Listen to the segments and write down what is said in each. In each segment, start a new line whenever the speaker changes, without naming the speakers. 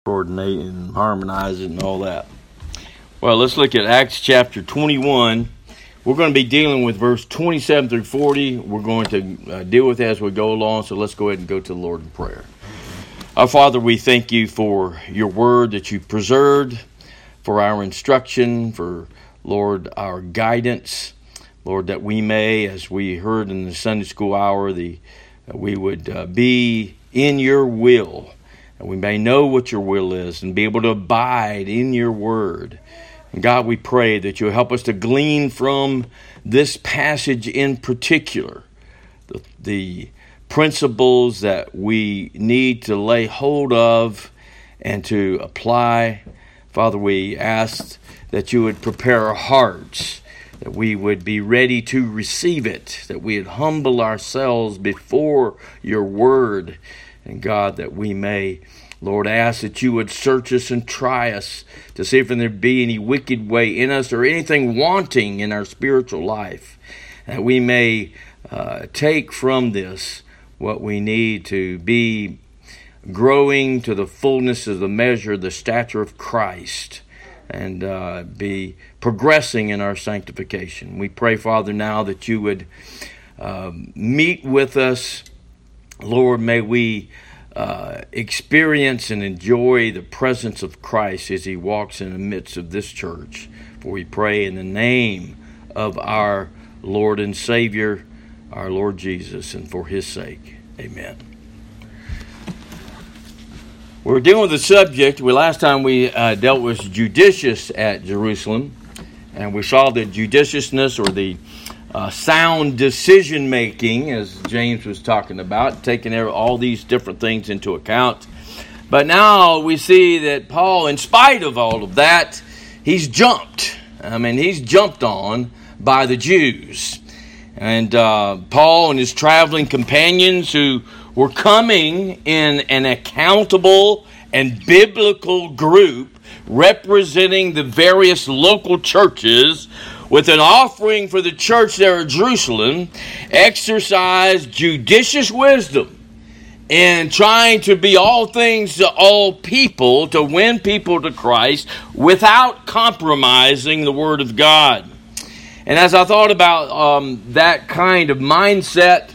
coordinate and harmonize it and all that. Well, let's look at Acts chapter 21. We're going to be dealing with verse 27 through 40. We're going to deal with it as we go along, so let's go ahead and go to the Lord in prayer. Our Father, we thank you for your word that you preserved, for our instruction, for, Lord, our guidance. Lord, that we may, as we heard in the Sunday school hour, we would be in your will, and we may know what your will is and be able to abide in your word. And God, we pray that you'll help us to glean from this passage in particular the principles that we need to lay hold of and to apply. Father, we ask that you would prepare our hearts, that we would be ready to receive it, that we would humble ourselves before your word. And God, that we may, Lord, ask that you would search us and try us to see if there be any wicked way in us or anything wanting in our spiritual life. That we may take from this what we need to be growing to the fullness of the measure, the stature of Christ, and be progressing in our sanctification. We pray, Father, now that you would meet with us. Lord, may we experience and enjoy the presence of Christ as he walks in the midst of this church. For we pray in the name of our Lord and Savior, our Lord Jesus, and for his sake. Amen. We're dealing with the subject. Last time we dealt with judicious at Jerusalem, and we saw the judiciousness or the sound decision making, as James was talking about, taking all these different things into account. But now we see that Paul, in spite of all of that, he's jumped. He's jumped on by the Jews. And Paul and his traveling companions who were coming in an accountable and biblical group representing the various local churches with an offering for the church there at Jerusalem, exercised judicious wisdom in trying to be all things to all people, to win people to Christ without compromising the Word of God. And as I thought about that kind of mindset,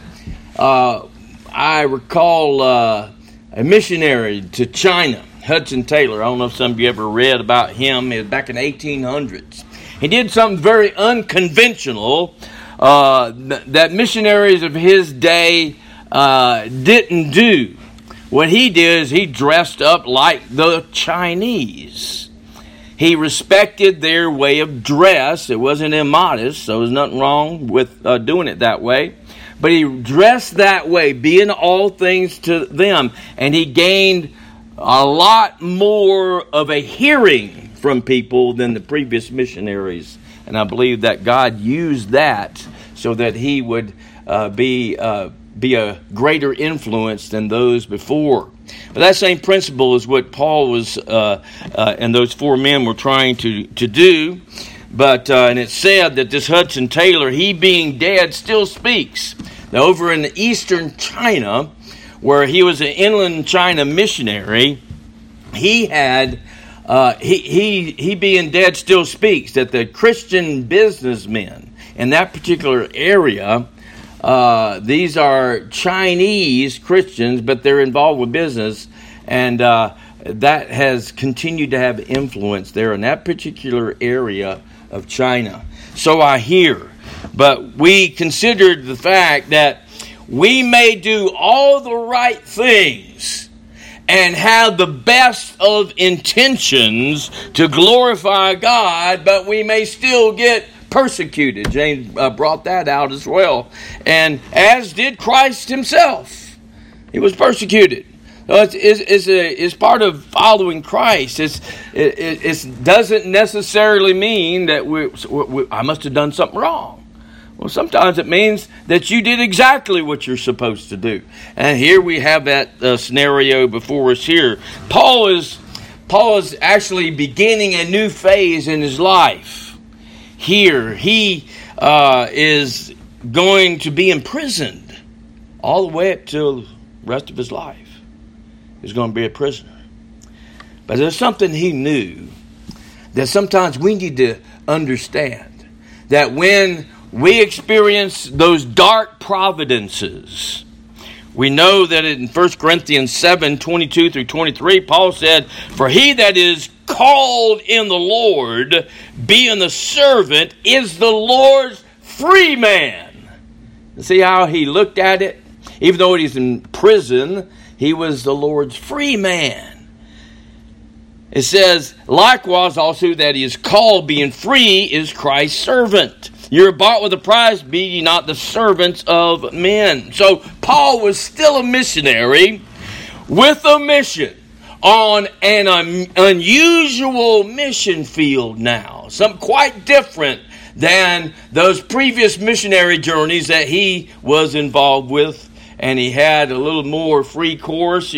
I recall a missionary to China, Hudson Taylor. I don't know if some of you ever read about him. It was back in the 1800s. He did something very unconventional that missionaries of his day didn't do. What he did is he dressed up like the Chinese. He respected their way of dress. It wasn't immodest, so there was nothing wrong with doing it that way. But he dressed that way, being all things to them. And he gained a lot more of a hearing from people than the previous missionaries. And I believe that God used that so that he would be a greater influence than those before. But that same principle is what Paul was and those four men were trying to do. But and it said that this Hudson Taylor, he being dead, still speaks. Now, over in eastern China, where he was an inland China missionary, he had he being dead still speaks, that the Christian businessmen in that particular area, these are Chinese Christians, but they're involved with business, and that has continued to have influence there in that particular area of China. So I hear. But we considered the fact that we may do all the right things and have the best of intentions to glorify God, but we may still get persecuted. James brought that out as well. And as did Christ himself. He was persecuted. So it's part of following Christ. It doesn't necessarily mean that I must have done something wrong. Well, sometimes it means that you did exactly what you're supposed to do. And here we have that scenario before us here. Paul is actually beginning a new phase in his life. Here, he is going to be imprisoned all the way up to the rest of his life. He's going to be a prisoner. But there's something he knew that sometimes we need to understand. That when we experience those dark providences, we know that in 1 Corinthians 7, 22 through 23, Paul said, "For he that is called in the Lord, being the servant, is the Lord's free man." See how he looked at it? Even though he's in prison, he was the Lord's free man. It says, "Likewise also that he is called, being free, is Christ's servant. You're bought with a price, be ye not the servants of men." So Paul was still a missionary with a mission on an unusual mission field now. Something quite different than those previous missionary journeys that he was involved with. And he had a little more free course,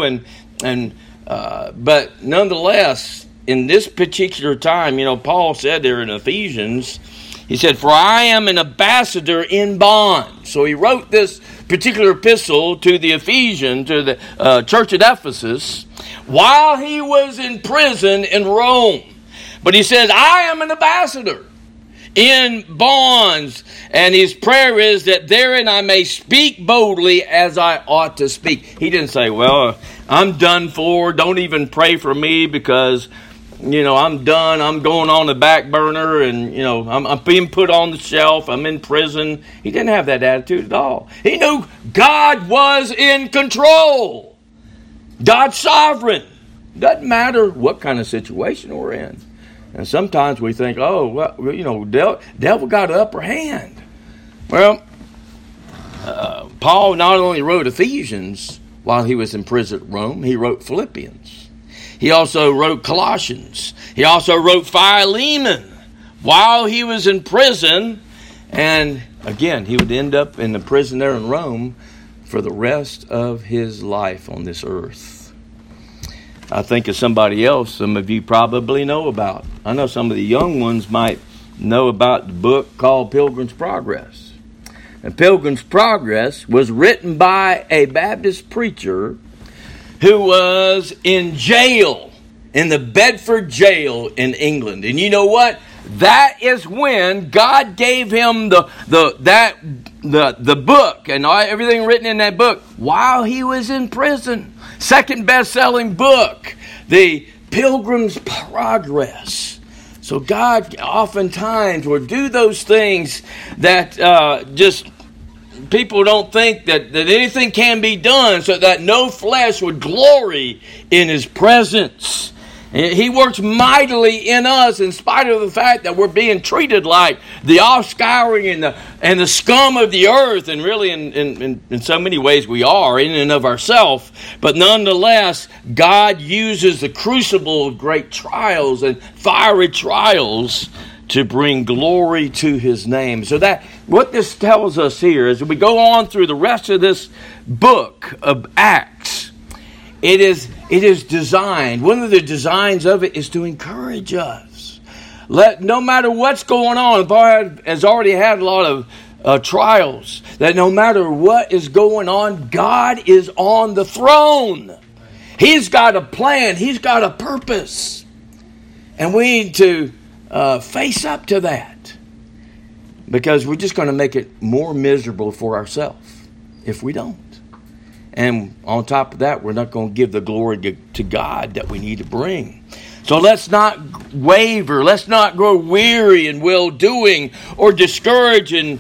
but nonetheless, in this particular time, Paul said there in Ephesians, he said, "For I am an ambassador in bond." So he wrote this particular epistle to the Ephesians, to the church at Ephesus, while he was in prison in Rome. But he says, "I am an ambassador in bonds." And his prayer is that therein I may speak boldly as I ought to speak. He didn't say, "Well, I'm done for. Don't even pray for me because I'm done. I'm going on the back burner, and I'm being put on the shelf. I'm in prison." He didn't have that attitude at all. He knew God was in control. God's sovereign. Doesn't matter what kind of situation we're in. And sometimes we think, devil got an upper hand. Well, Paul not only wrote Ephesians while he was in prison at Rome, he wrote Philippians. He also wrote Colossians. He also wrote Philemon while he was in prison. And again, he would end up in the prison there in Rome for the rest of his life on this earth. I think of somebody else some of you probably know about. I know some of the young ones might know about the book called Pilgrim's Progress. And Pilgrim's Progress was written by a Baptist preacher who was in jail, in the Bedford jail in England. And you know what? That is when God gave him the book and everything written in that book while he was in prison. Second best-selling book, The Pilgrim's Progress. So God oftentimes will do those things that just people don't think that anything can be done, so that no flesh would glory in his presence. He works mightily in us in spite of the fact that we're being treated like the offscouring and the scum of the earth. And really, in so many ways, we are in and of ourselves. But nonetheless, God uses the crucible of great trials and fiery trials to bring glory to his name. So that what this tells us here, as we go on through the rest of this book of Acts, it is designed. One of the designs of it is to encourage us. No matter what's going on, Paul has already had a lot of trials. That no matter what is going on, God is on the throne. He's got a plan. He's got a purpose, and we need to face up to that, because we're just going to make it more miserable for ourselves if we don't. And on top of that, we're not going to give the glory to God that we need to bring. So let's not waver. Let's not grow weary in well-doing or be discouraged in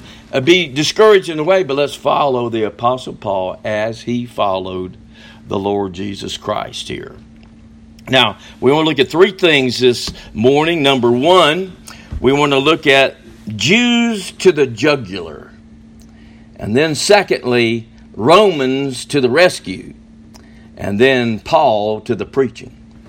the way. But let's follow the Apostle Paul as he followed the Lord Jesus Christ here. Now, we want to look at three things this morning. Number one, we want to look at Jews to the jugular. And then secondly, Romans to the rescue, and then Paul to the preaching.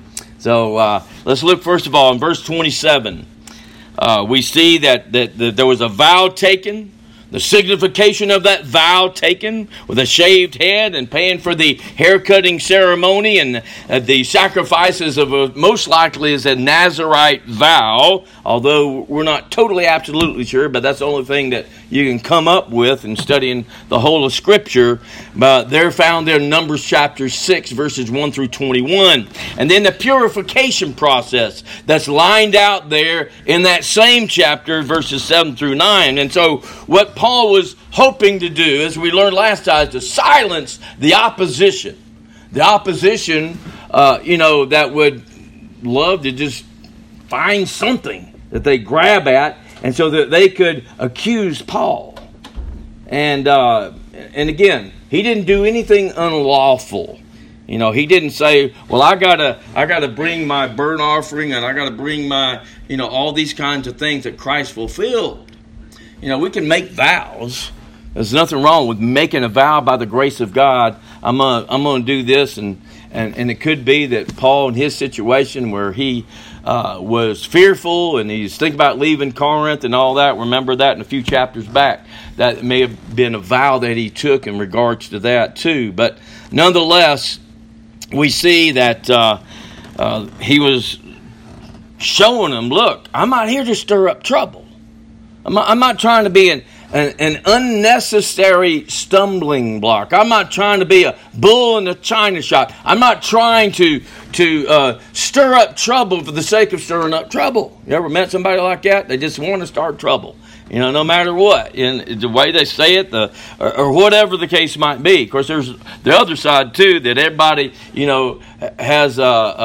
So let's look first of all in verse 27. We see that there was a vow taken the signification of that vow taken with a shaved head and paying for the haircutting ceremony and the sacrifices of most likely is a Nazirite vow, although we're not totally absolutely sure, but that's the only thing that you can come up with in studying the whole of Scripture. But they're found there in Numbers chapter 6, verses 1 through 21. And then the purification process that's lined out there in that same chapter, verses 7 through 9. And so what Paul was hoping to do, as we learned last time, is to silence the opposition. The opposition, that would love to just find something that they grab at, and so that they could accuse Paul. And again, he didn't do anything unlawful. He didn't say, well, I gotta bring my burnt offering, and I gotta bring my, all these kinds of things that Christ fulfilled. We can make vows. There's nothing wrong with making a vow by the grace of God. I'm gonna do this, and it could be that Paul, in his situation where he was fearful and he's thinking about leaving Corinth and all that. Remember that in a few chapters back. That may have been a vow that he took in regards to that too. But nonetheless, we see that he was showing them, look, I'm not here to stir up trouble. I'm not trying to be an unnecessary stumbling block. I'm not trying to be a bull in the china shop. I'm not trying to stir up trouble for the sake of stirring up trouble. You ever met somebody like that? They just want to start trouble. No matter what, in the way they say it, or whatever the case might be. Of course, there's the other side too, that everybody, has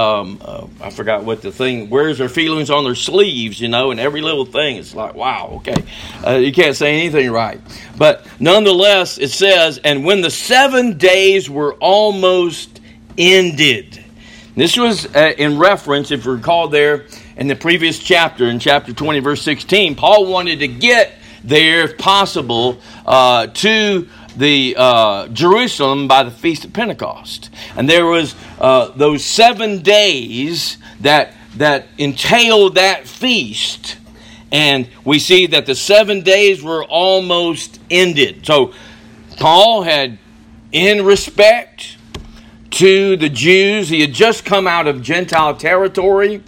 I forgot what the thing, wears their feelings on their sleeves, and every little thing. It's like, wow, okay, you can't say anything right. But nonetheless, it says, and when the 7 days were almost ended. This was in reference, if you recall there, in the previous chapter, in chapter 20, verse 16, Paul wanted to get there, if possible, to the Jerusalem by the Feast of Pentecost. And there was those 7 days that entailed that feast. And we see that the 7 days were almost ended. So Paul had, in respect to the Jews, he had just come out of Gentile territory.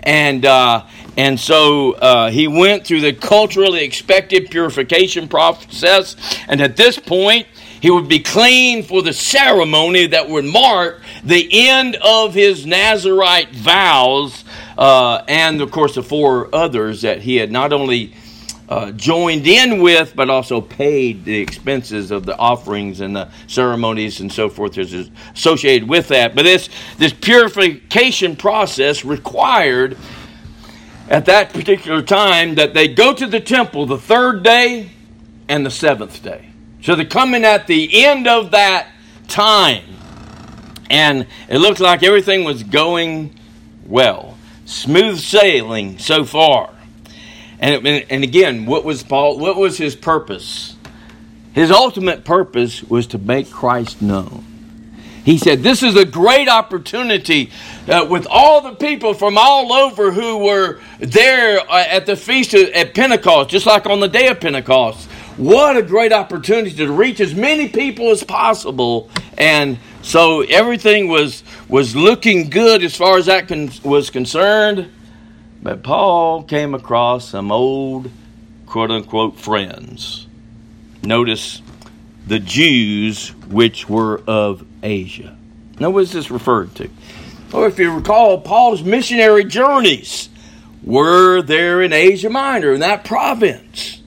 And so he went through the culturally expected purification process. And at this point, he would be clean for the ceremony that would mark the end of his Nazirite vows. And, of course, the 4 others that he had not only joined in with, but also paid the expenses of the offerings and the ceremonies and so forth is associated with that. But this purification process required at that particular time that they go to the temple the 3rd day and the 7th day. So they're coming at the end of that time. And it looked like everything was going well. Smooth sailing so far. And again, what was his purpose? His ultimate purpose was to make Christ known. He said, this is a great opportunity with all the people from all over who were there at the feast at Pentecost, just like on the day of Pentecost. What a great opportunity to reach as many people as possible. And so everything was looking good as far as that was concerned. But Paul came across some old, quote-unquote, friends. Notice the Jews which were of Asia. Now, what is this referred to? Or if you recall, Paul's missionary journeys were there in Asia Minor, in that province.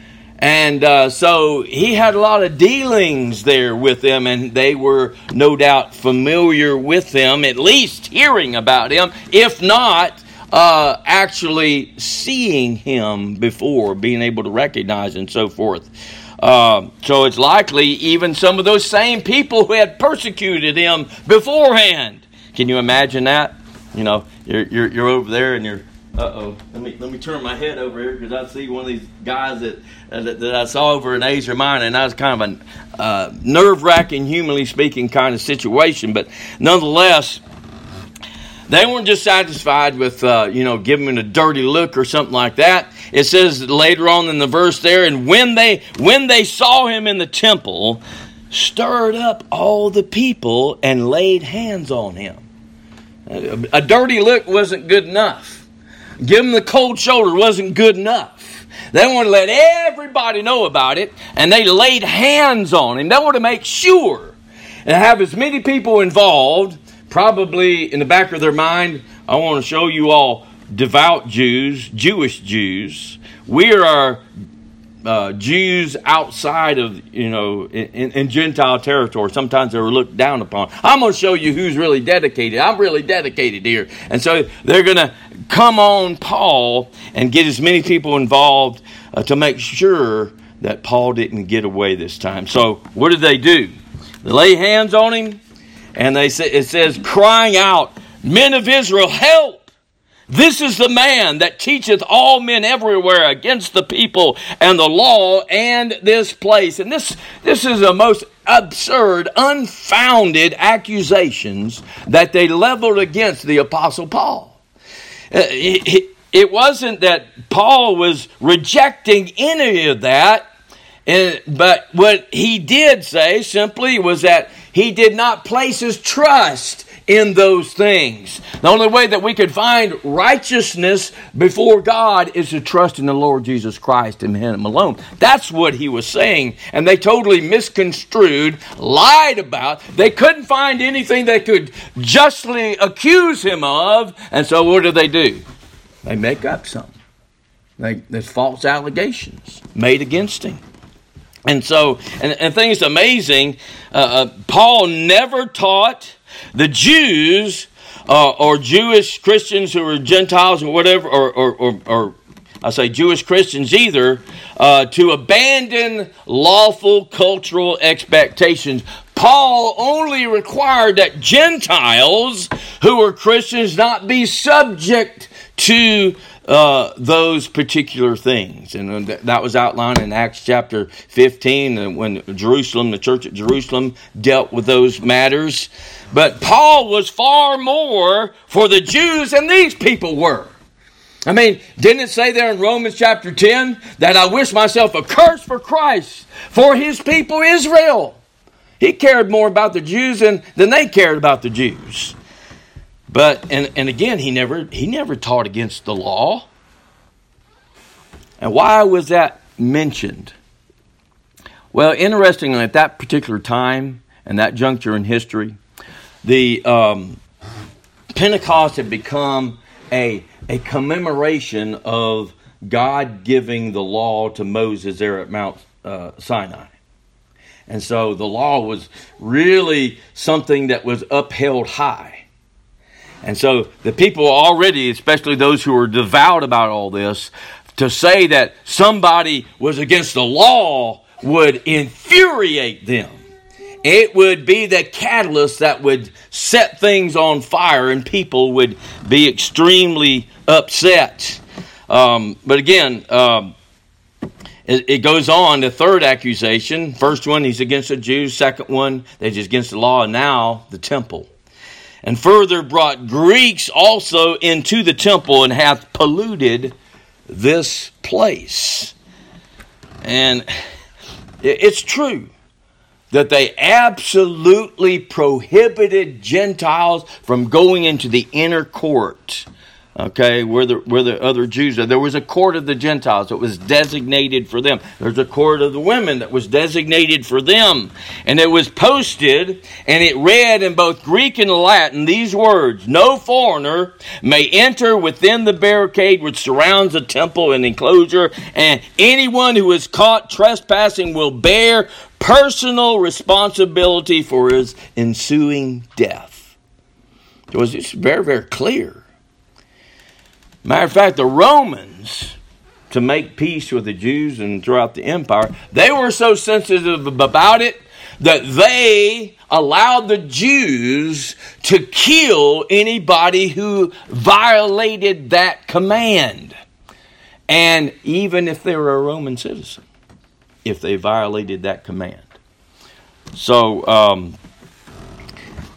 And so he had a lot of dealings there with them, and they were no doubt familiar with them, at least hearing about him, if not actually seeing him before, being able to recognize and so forth. So it's likely even some of those same people who had persecuted him beforehand. Can you imagine that? You're over there and you're, let me turn my head over here because I see one of these guys that I saw over in Asia Minor, and that was kind of a nerve-wracking, humanly speaking, kind of situation. But nonetheless, They weren't just satisfied with, giving him a dirty look or something like that. It says later on in the verse there, and when they saw him in the temple, stirred up all the people and laid hands on him. A dirty look wasn't good enough. Give him the cold shoulder wasn't good enough. They wanted to let everybody know about it, and they laid hands on him. They wanted to make sure and have as many people involved. Probably in the back of their mind, I want to show you all devout Jews, Jewish Jews. We are Jews outside of, in Gentile territory. Sometimes they were looked down upon. I'm going to show you who's really dedicated. I'm really dedicated here. And so they're going to come on Paul and get as many people involved to make sure that Paul didn't get away this time. So what did they do? They lay hands on him, and it says, crying out, "Men of Israel, help! This is the man that teacheth all men everywhere against the people and the law and this place." And this is the most absurd, unfounded accusations that they leveled against the Apostle Paul. It wasn't that Paul was rejecting any of that, but what he did say simply was that he did not place his trust in those things. The only way that we could find righteousness before God is to trust in the Lord Jesus Christ and Him alone. That's what he was saying. And they totally misconstrued, lied about. They couldn't find anything they could justly accuse him of. And so what do? They make up something. There's false allegations made against him. And so, and the thing is amazing, Paul never taught the Jews or Jewish Christians who were Gentiles or whatever, or I say Jewish Christians either, to abandon lawful cultural expectations. Paul only required that Gentiles who were Christians not be subject to those particular things. And that was outlined in Acts chapter 15 when the church at Jerusalem dealt with those matters. But Paul was far more for the Jews than these people were. I mean, didn't it say there in Romans chapter 10 that I wish myself a curse for Christ, for his people Israel? He cared more about the Jews than they cared about the Jews. But, and again, he never taught against the law. And why was that mentioned? Well, interestingly, at that particular time and that juncture in history, the Pentecost had become a commemoration of God giving the law to Moses there at Mount Sinai. And so the law was really something that was upheld high. And so the people already, especially those who were devout about all this, to say that somebody was against the law would infuriate them. It would be the catalyst that would set things on fire and people would be extremely upset. But again, it goes on, the third accusation. First one, he's against the Jews. Second one, that he's against the law. And now, the temple. And further brought Greeks also into the temple and hath polluted this place. And it's true that they absolutely prohibited Gentiles from going into the inner court. Okay, where the other Jews are. There was a court of the Gentiles that was designated for them. There's a court of the women that was designated for them. And it was posted, and it read in both Greek and Latin these words: "No foreigner may enter within the barricade which surrounds the temple and enclosure, and anyone who is caught trespassing will bear personal responsibility for his ensuing death." It was just very, very clear. Matter of fact, the Romans, to make peace with the Jews and throughout the empire, they were so sensitive about it that they allowed the Jews to kill anybody who violated that command. And even if they were a Roman citizen, if they violated that command. So,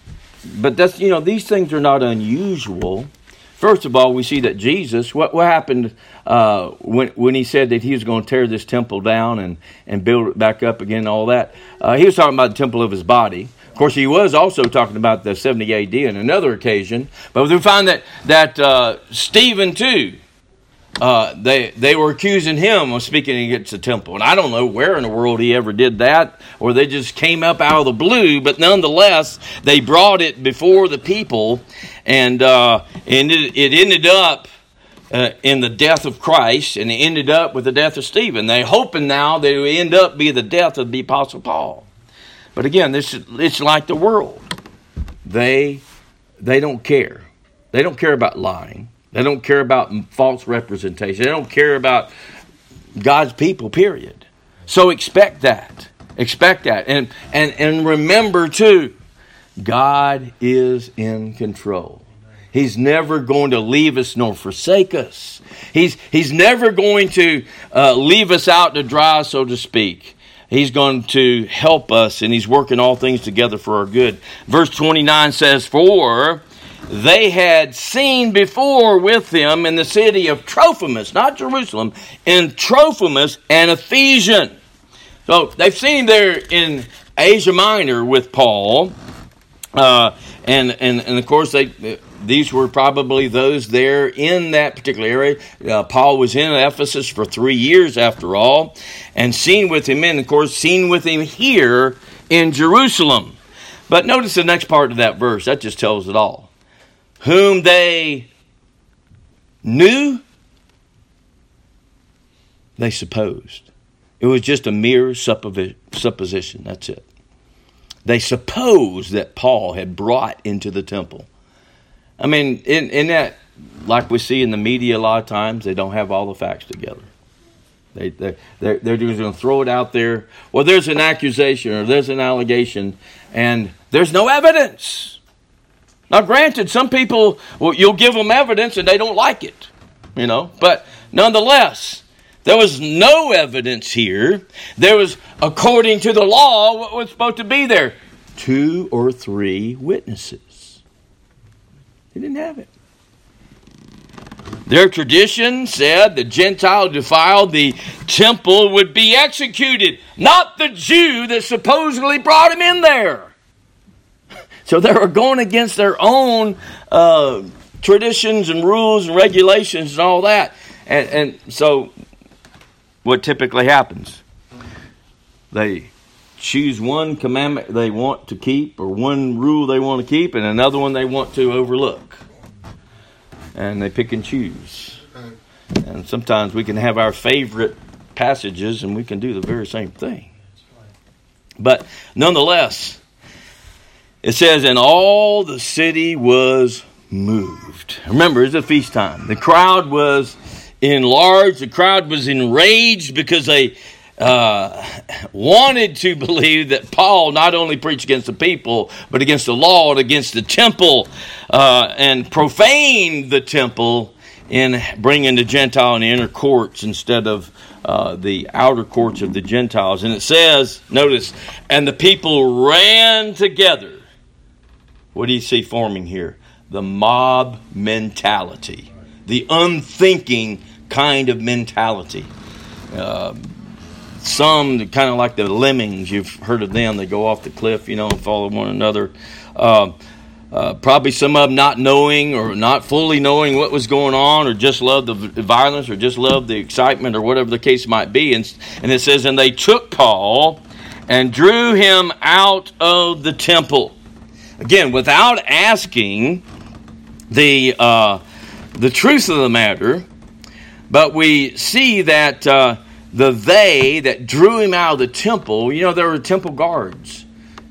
But that's, these things are not unusual. First of all, we see that Jesus, what happened when he said that he was going to tear this temple down and build it back up again and all that. He was talking about the temple of his body. Of course, he was also talking about the 70 A.D. on another occasion. But we find that Stephen, too, they were accusing him of speaking against the temple. And I don't know where in the world he ever did that, or they just came up out of the blue. But nonetheless, they brought it before the people, and it ended up in the death of Christ, and it ended up with the death of Stephen. They're hoping now that it will end up be the death of the Apostle Paul. But again, it's like the world. They don't care. They don't care about lying. They don't care about false representation. They don't care about God's people, period. So expect that. Expect that. And remember, too, God is in control. He's never going to leave us nor forsake us. He's never going to leave us out to dry, so to speak. He's going to help us, and He's working all things together for our good. Verse 29 says, "For they had seen before with him in the city of Trophimus," not Jerusalem, in Trophimus, an Ephesian. So they've seen him there in Asia Minor with Paul, and of course these were probably those there in that particular area. Paul was in Ephesus for 3 years after all, and seen with him, and of course seen with him here in Jerusalem. But notice the next part of that verse. That just tells it all. Whom they knew, they supposed. It was just a mere supposition. That's it. They supposed that Paul had brought into the temple. I mean, in that, like we see in the media a lot of times, they don't have all the facts together. They're just going to throw it out there. Well, there's an accusation or there's an allegation, and there's no evidence. Now, granted, some people, you'll give them evidence and they don't like it, But nonetheless, there was no evidence here. There was, according to the law, what was supposed to be there? 2 or 3 witnesses. They didn't have it. Their tradition said the Gentile defiled the temple would be executed, not the Jew that supposedly brought him in there. So they were going against their own traditions and rules and regulations and all that. And so what typically happens? They choose one commandment they want to keep, or one rule they want to keep, and another one they want to overlook. And they pick and choose. And sometimes we can have our favorite passages and we can do the very same thing. But nonetheless, it says, and all the city was moved. Remember, it's a feast time. The crowd was enlarged. The crowd was enraged because they wanted to believe that Paul not only preached against the people, but against the law and against the temple, and profaned the temple in bringing the Gentile in the inner courts instead of the outer courts of the Gentiles. And it says, notice, and the people ran together. What do you see forming here? The mob mentality, the unthinking kind of mentality. Some kind of like the lemmings, you've heard of them. They go off the cliff, and follow one another. Probably some of them not knowing or not fully knowing what was going on, or just loved the violence, or just loved the excitement, or whatever the case might be. And it says, and they took Paul and drew him out of the temple. Again, without asking the truth of the matter, but we see that they that drew him out of the temple, there were temple guards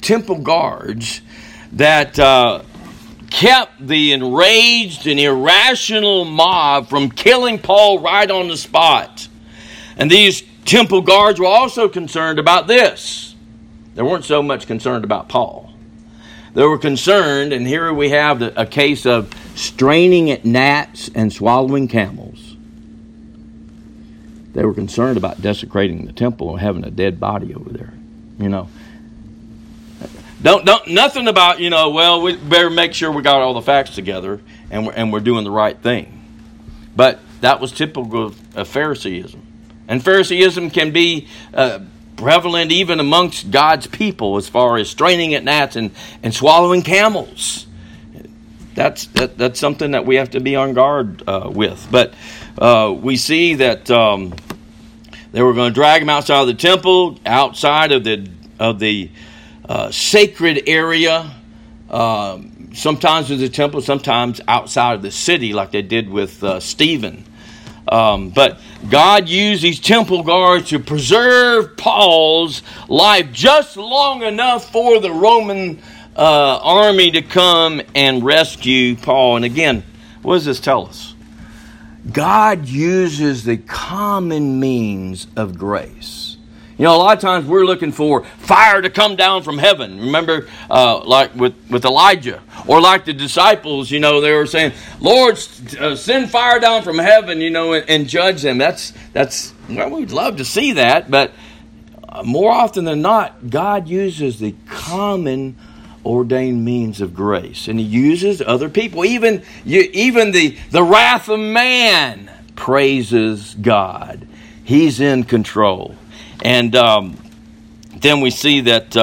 that kept the enraged and irrational mob from killing Paul right on the spot. And these temple guards were also concerned about this. They weren't so much concerned about Paul. They were concerned, and here we have a case of straining at gnats and swallowing camels. They were concerned about desecrating the temple and having a dead body over there. Don't nothing about, well, we better make sure we got all the facts together and we're doing the right thing. But that was typical of Phariseeism. And Phariseeism can be prevalent even amongst God's people as far as straining at gnats and swallowing camels. That's something that we have to be on guard with. But we see that they were going to drag him outside of the temple, outside of the sacred area, sometimes in the temple, sometimes outside of the city, like they did with Stephen. But God used these temple guards to preserve Paul's life just long enough for the Roman army to come and rescue Paul. And again, what does this tell us? God uses the common means of grace. A lot of times we're looking for fire to come down from heaven. Remember, like with Elijah, or like the disciples, they were saying, Lord, send fire down from heaven, and judge them. Well, we'd love to see that, but more often than not, God uses the common ordained means of grace, and He uses other people. Even the wrath of man praises God. He's in control. And then we see that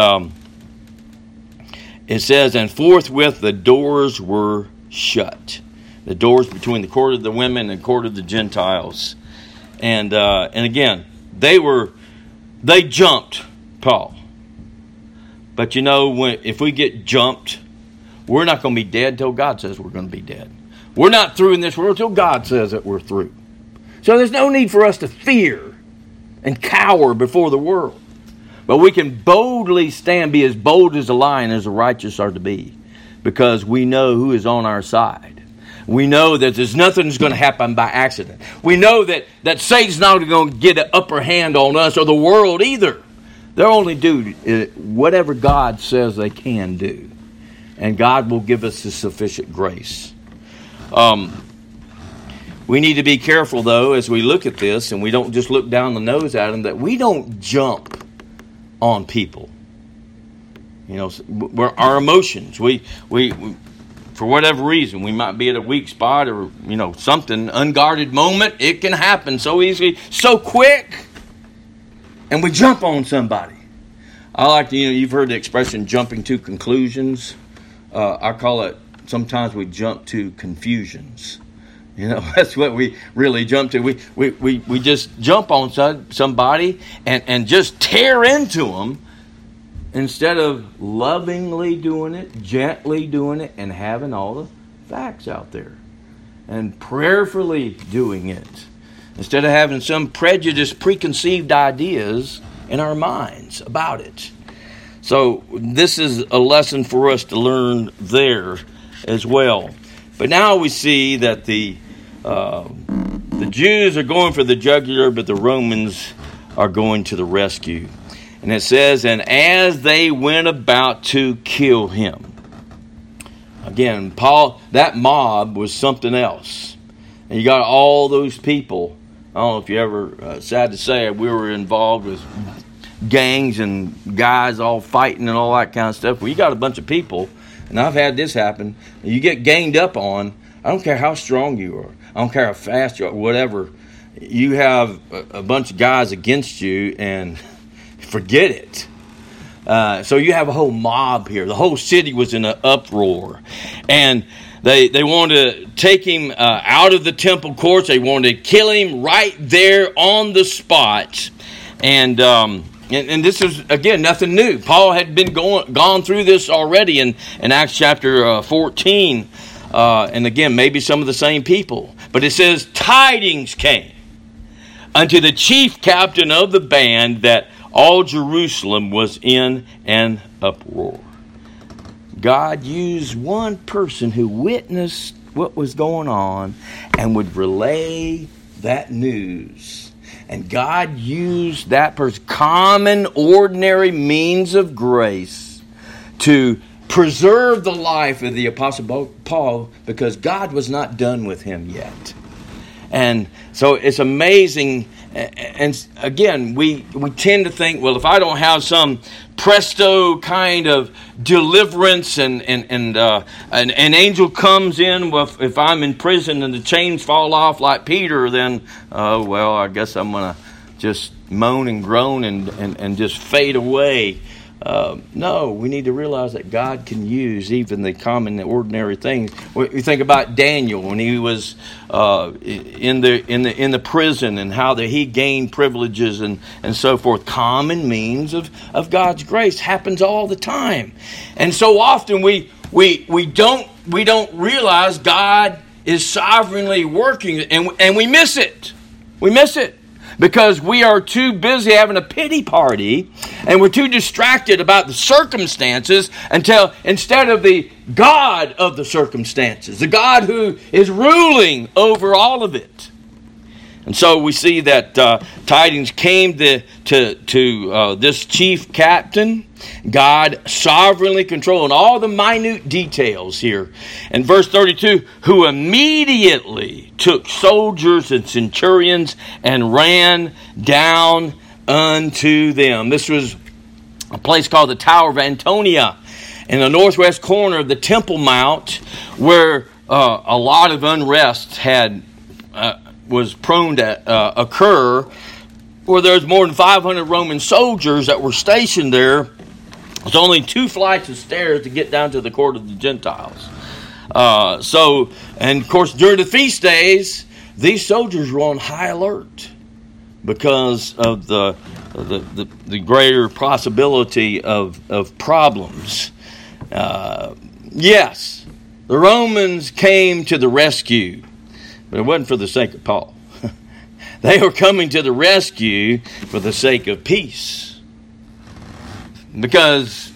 it says, and forthwith the doors were shut. The doors between the court of the women and court of the Gentiles. And again, they jumped Paul. But if we get jumped, we're not going to be dead till God says we're going to be dead. We're not through in this world till God says that we're through. So there's no need for us to fear and cower before the world. But we can boldly stand, be as bold as a lion as the righteous are to be, because we know who is on our side. We know that there's nothing that's going to happen by accident. We know that Satan's not going to get an upper hand on us or the world either. They'll only do whatever God says they can do. And God will give us the sufficient grace. We need to be careful, though, as we look at this, and we don't just look down the nose at them, that we don't jump on people. Our emotions. We for whatever reason, we might be at a weak spot or, something, unguarded moment. It can happen so easily, so quick. And we jump on somebody. I like to, you've heard the expression jumping to conclusions. I call it, sometimes we jump to confusions. That's what we really jump to. We just jump on somebody and just tear into them instead of lovingly doing it, gently doing it, and having all the facts out there. And prayerfully doing it. Instead of having some prejudiced, preconceived ideas in our minds about it. So this is a lesson for us to learn there as well. But now we see that the Jews are going for the jugular, but the Romans are going to the rescue. And it says, and as they went about to kill him. Again, Paul, that mob was something else. And you got all those people. I don't know if you ever, sad to say, we were involved with gangs and guys all fighting and all that kind of stuff. Well, you got a bunch of people, and I've had this happen. You get ganged up on. I don't care how strong you are. I don't care how fast you are, whatever. You have a bunch of guys against you, and forget it. So you have a whole mob here. The whole city was in an uproar. And they wanted to take him out of the temple courts. They wanted to kill him right there on the spot. And this is, again, nothing new. Paul had been gone through this already in Acts chapter 14. And again, maybe some of the same people. But it says, tidings came unto the chief captain of the band that all Jerusalem was in an uproar. God used one person who witnessed what was going on and would relay that news. And God used that person, common, ordinary means of grace, to preserve the life of the Apostle Paul, because God was not done with him yet. And so it's amazing. And again, we tend to think, well, if I don't have some presto kind of deliverance and an angel comes in, well, if I'm in prison and the chains fall off like Peter, then, well, I guess I'm going to just moan and groan and just fade away. No, we need to realize that God can use even the common, ordinary things. We think about Daniel when he was in the prison and how that he gained privileges and so forth. Common means of God's grace happens all the time, and so often we don't realize God is sovereignly working, and we miss it. We miss it. Because we are too busy having a pity party and we're too distracted about the circumstances instead of the God of the circumstances, the God who is ruling over all of it. And so we see that tidings came to this chief captain. God sovereignly controlling all the minute details here. In verse 32, who immediately took soldiers and centurions and ran down unto them. This was a place called the Tower of Antonia in the northwest corner of the Temple Mount, where a lot of unrest was prone to occur, where there's more than 500 Roman soldiers that were stationed there. There's only 2 flights of stairs to get down to the court of the Gentiles. And of course, during the feast days, these soldiers were on high alert because of the greater possibility of problems. Yes, the Romans came to the rescue, but it wasn't for the sake of Paul. They were coming to the rescue for the sake of peace. Because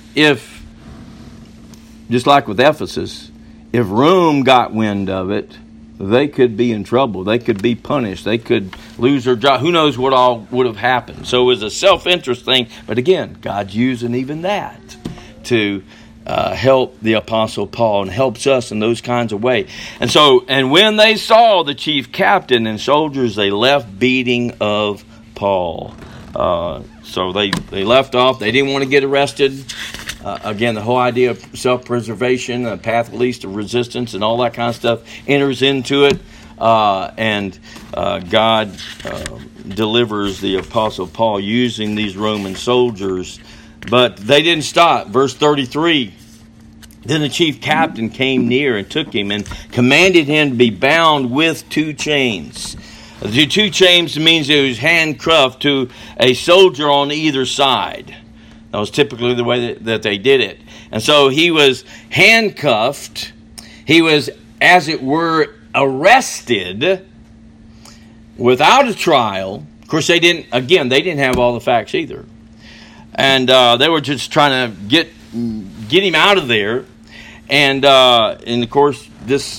just like with Ephesus, if Rome got wind of it, they could be in trouble. They could be punished. They could lose their job. Who knows what all would have happened. So it was a self-interest thing. But again, God's using even that to help the Apostle Paul and helps us in those kinds of ways. And when they saw the chief captain and soldiers, they left beating of Paul. So they left off. They didn't want to get arrested. Again, the whole idea of self-preservation, a path of least of resistance, and all that kind of stuff enters into it. And God delivers the Apostle Paul using these Roman soldiers. But they didn't stop. Verse 33, then the chief captain came near and took him and commanded him to be bound with 2 chains. The 2 chains means he was handcuffed to a soldier on either side. That was typically the way that they did it. And so he was handcuffed. He was, as it were, arrested without a trial. Of course, they didn't have all the facts either. And they were just trying to get him out of there. And of course, this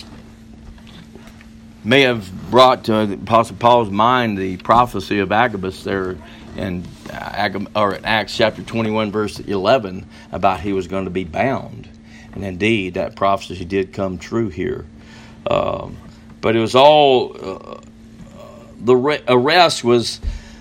may have brought to Apostle Paul's mind the prophecy of Agabus there in Acts chapter 21, verse 11, about he was going to be bound. And indeed, that prophecy did come true here. But it was all, the arrest was,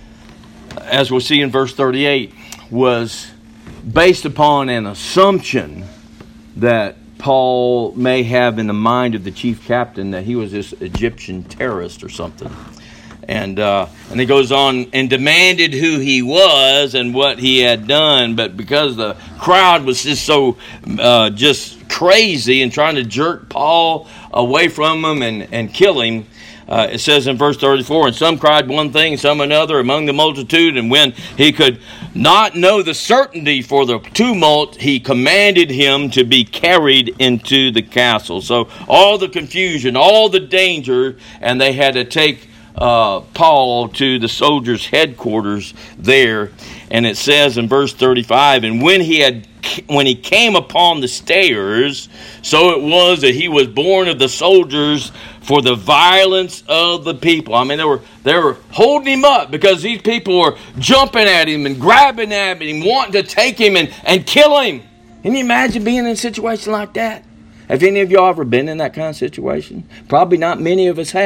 as we'll see in verse 38, was based upon an assumption that Paul may have in the mind of the chief captain that he was this Egyptian terrorist or something. And he goes on and demanded who he was and what he had done. But because the crowd was just so just crazy and trying to jerk Paul away from him and kill him, it says in verse 34, and some cried one thing, some another among the multitude. And when he could not know the certainty for the tumult, he commanded him to be carried into the castle. So all the confusion, all the danger, and they had to take Paul to the soldiers' headquarters there. And it says in verse 35, and when he came upon the stairs, so it was that he was born of the soldiers for the violence of the people. I mean, they were holding him up because these people were jumping at him and grabbing at him, wanting to take him and kill him. Can you imagine being in a situation like that? Have any of y'all ever been in that kind of situation? Probably not many of us have.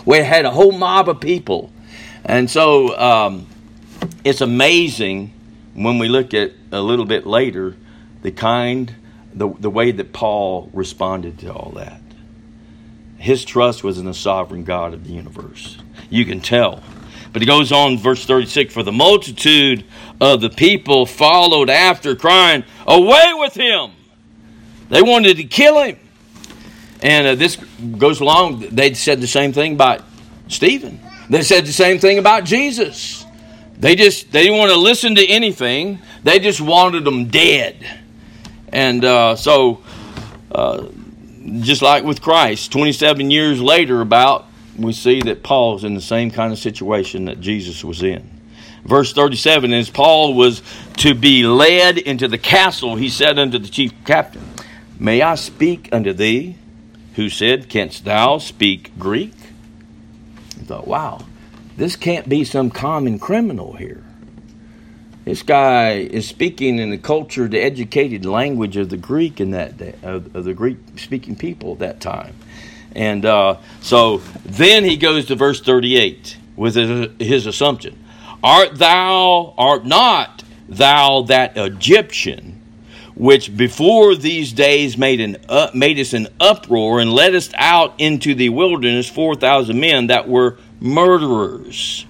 We had a whole mob of people. And so it's amazing when we look at a little bit later the way that Paul responded to all that. His trust was in the sovereign God of the universe. You can tell. But it goes on, verse 36, for the multitude of the people followed after, crying, away with him! They wanted to kill him. And this goes along, they said the same thing about Stephen. They said the same thing about Jesus. They didn't want to listen to anything. They just wanted them dead. And so just like with Christ, 27 years later we see that Paul's in the same kind of situation that Jesus was in. Verse 37, as Paul was to be led into the castle, he said unto the chief captain, may I speak unto thee? Who said, canst thou speak Greek? I thought, wow, this can't be some common criminal here. This guy is speaking in the cultured, educated language of the Greek in that day, of the Greek-speaking people at that time. And so then he goes to verse 38 with his assumption. Art not thou that Egyptian, which before these days made us an uproar and led us out into the wilderness 4,000 men that were murderers?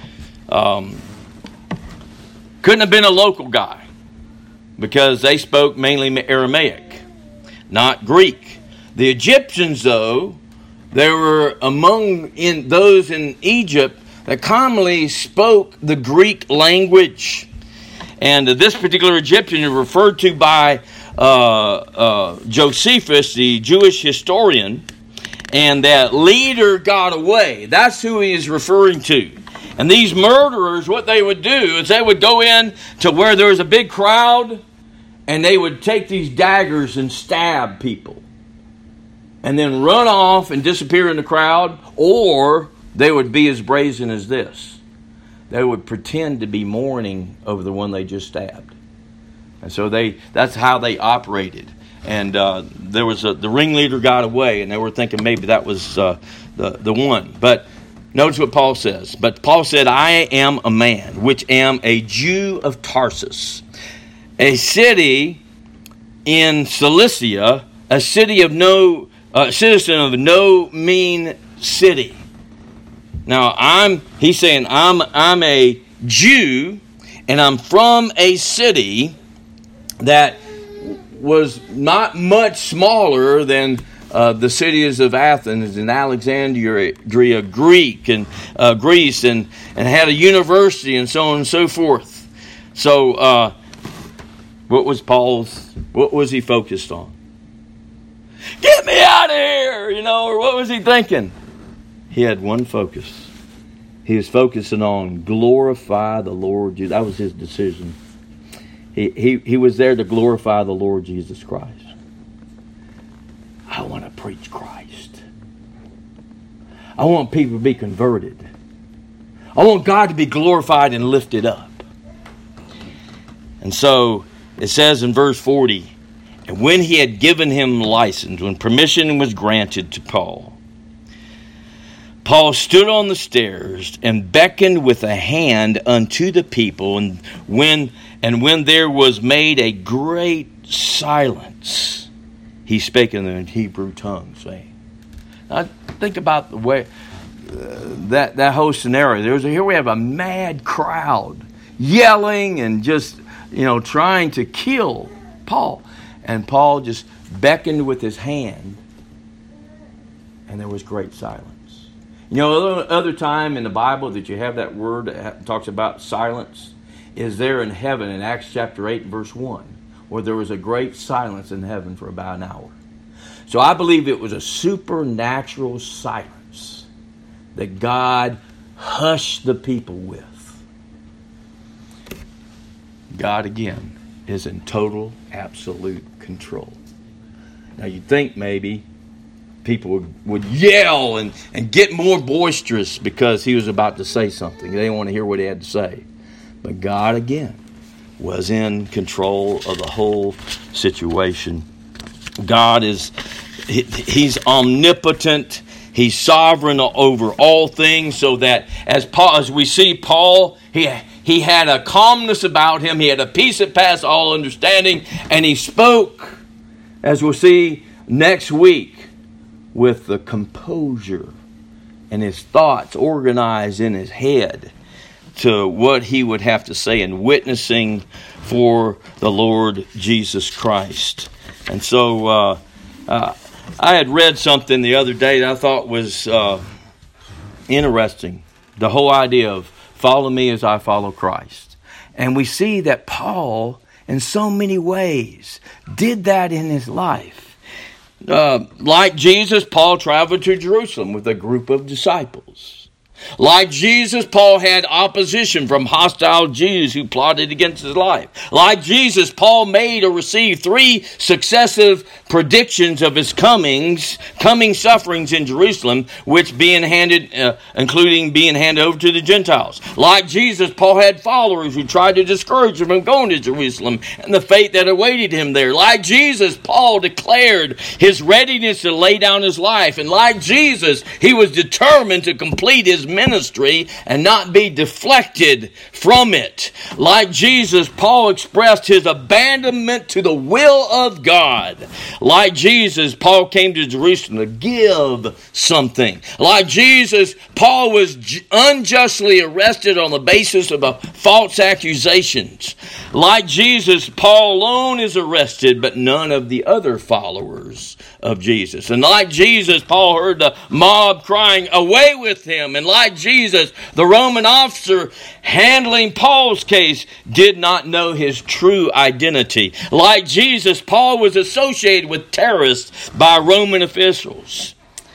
Couldn't have been a local guy because they spoke mainly Aramaic, not Greek. The Egyptians, though, they were among those in Egypt that commonly spoke the Greek language. And this particular Egyptian is referred to by Josephus, the Jewish historian, and that leader got away. That's who he is referring to. And these murderers, what they would do is they would go in to where there was a big crowd, and they would take these daggers and stab people, and then run off and disappear in the crowd, or they would be as brazen as this. They would pretend to be mourning over the one they just stabbed. And so that's how they operated. And there was the ringleader got away, and they were thinking maybe that was the one. But notice what Paul says. But Paul said, I am a man, which am a Jew of Tarsus, a city in Cilicia, a city of citizen of no mean city. Now he's saying I'm a Jew, and I'm from a city that was not much smaller than the cities of Athens and Alexandria, Greece, and had a university and so on and so forth. So, what was he focused on? Get me out of here, or what was he thinking? He had one focus. He was focusing on glorify the Lord Jesus. That was his decision. He was there to glorify the Lord Jesus Christ. I want to preach Christ. I want people to be converted. I want God to be glorified and lifted up. And so it says in verse 40, and when he had given him license, when permission was granted to Paul stood on the stairs and beckoned with a hand unto the people, and when there was made a great silence, he spake in the Hebrew tongue, saying. Now think about the way that whole scenario. Here we have a mad crowd yelling and just trying to kill Paul, and Paul just beckoned with his hand, and there was great silence. Other time in the Bible that you have that word that talks about silence is there in heaven in Acts chapter 8 verse 1, where there was a great silence in heaven for about an hour. So I believe it was a supernatural silence that God hushed the people with. God, again, is in total, absolute control. Now you'd think maybe people would yell and get more boisterous because he was about to say something. They didn't want to hear what he had to say. But God, again, was in control of the whole situation. God he's omnipotent. He's sovereign over all things, so that as we see Paul, he had a calmness about him. He had a peace that passed all understanding. And he spoke, as we'll see next week, with the composure and his thoughts organized in his head to what he would have to say in witnessing for the Lord Jesus Christ. And so I had read something the other day that I thought was interesting. The whole idea of follow me as I follow Christ. And we see that Paul, in so many ways, did that in his life. Like Jesus, Paul traveled to Jerusalem with a group of disciples. Like Jesus, Paul had opposition from hostile Jews who plotted against his life. Like Jesus, Paul made or received 3 successive predictions of his coming sufferings in Jerusalem, which including being handed over to the Gentiles. Like Jesus, Paul had followers who tried to discourage him from going to Jerusalem and the fate that awaited him there. Like Jesus, Paul declared his readiness to lay down his life. And like Jesus, he was determined to complete his ministry and not be deflected from it. Like Jesus, Paul expressed his abandonment to the will of God. Like Jesus, Paul came to Jerusalem to give something. Like Jesus, Paul was unjustly arrested on the basis of false accusations. Like Jesus, Paul alone is arrested, but none of the other followers of Jesus. And like Jesus, Paul heard the mob crying, "Away with him!" And like Jesus, the Roman officer handling Paul's case did not know his true identity. Like Jesus, Paul was associated with terrorists by Roman officials.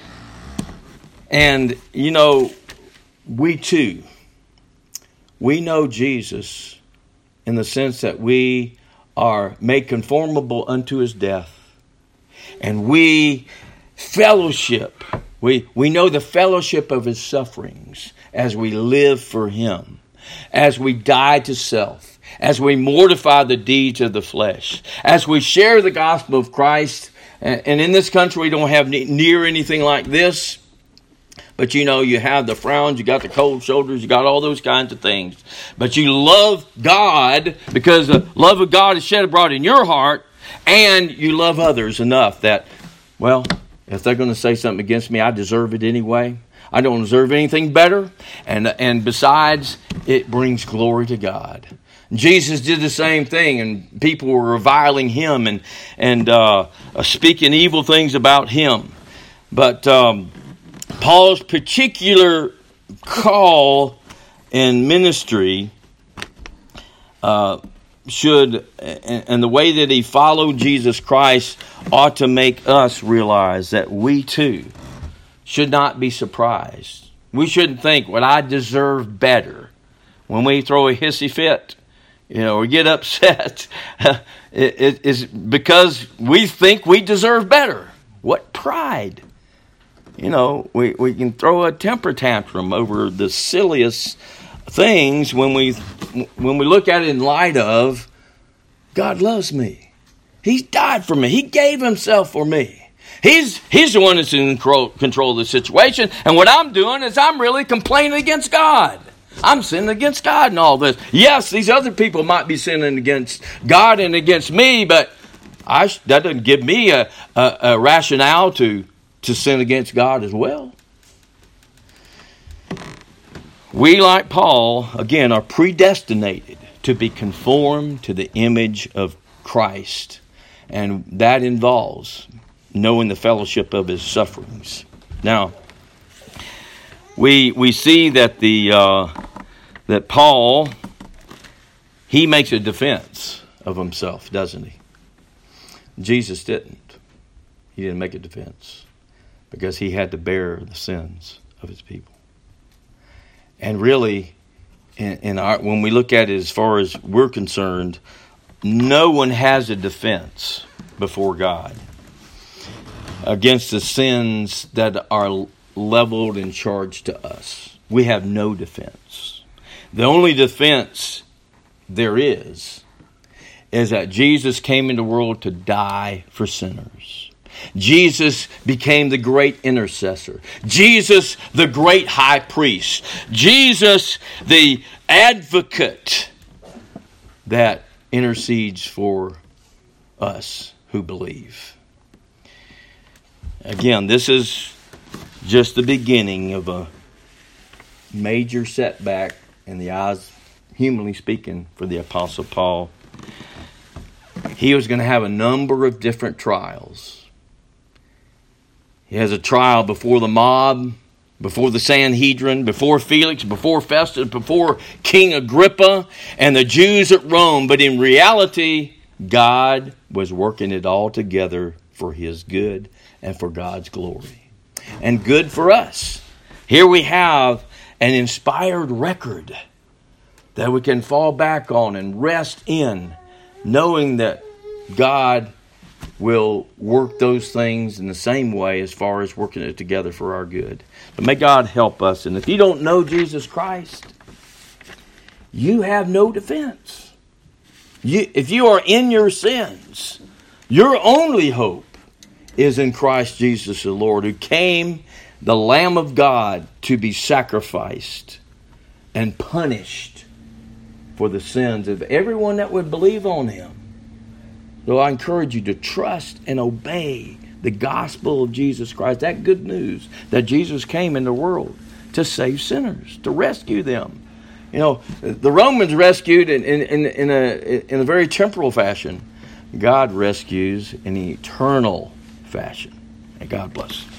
And, we too, we know Jesus in the sense that we are made conformable unto his death. And we fellowship. We know the fellowship of his sufferings as we live for him, as we die to self, as we mortify the deeds of the flesh, as we share the gospel of Christ. And in this country, we don't have near anything like this. But you have the frowns, you got the cold shoulders, you got all those kinds of things. But you love God because the love of God is shed abroad in your heart, and you love others enough that, if they're going to say something against me, I deserve it anyway. I don't deserve anything better. And besides, it brings glory to God. Jesus did the same thing, and people were reviling him and speaking evil things about him. But Paul's particular call in ministry should, and the way that he followed Jesus Christ ought to make us realize that we too should not be surprised. We shouldn't think, I deserve better. When we throw a hissy fit, or get upset, it's because we think we deserve better. What pride! We can throw a temper tantrum over the silliest things when we look at it in light of God loves me. He's died for me. He gave himself for me. He's the one that's in control of the situation. And what I'm doing is I'm really complaining against God. I'm sinning against God in all this. Yes, these other people might be sinning against God and against me, but that doesn't give me a rationale to sin against God as well. We, like Paul, again, are predestinated to be conformed to the image of Christ. And that involves knowing the fellowship of his sufferings. Now, we see that that Paul, he makes a defense of himself, doesn't he? Jesus didn't. He didn't make a defense because he had to bear the sins of his people. And really, when we look at it as far as we're concerned, no one has a defense before God against the sins that are leveled and charged to us. We have no defense. The only defense there is that Jesus came into the world to die for sinners. Jesus became the great intercessor. Jesus, the great high priest. Jesus, the advocate that intercedes for us who believe. Again, this is just the beginning of a major setback in the eyes, humanly speaking, for the Apostle Paul. He was going to have a number of different trials. He has a trial before the mob, before the Sanhedrin, before Felix, before Festus, before King Agrippa, and the Jews at Rome. But in reality, God was working it all together for His good and for God's glory. And good for us. Here we have an inspired record that we can fall back on and rest in, knowing that God will work those things in the same way as far as working it together for our good. But may God help us. And if you don't know Jesus Christ, you have no defense. If you are in your sins, your only hope is in Christ Jesus the Lord, who came, the Lamb of God, to be sacrificed and punished for the sins of everyone that would believe on Him. So I encourage you to trust and obey the gospel of Jesus Christ, that good news that Jesus came in the world to save sinners, to rescue them. You know, the Romans rescued in a very temporal fashion. God rescues in an eternal fashion. And God bless.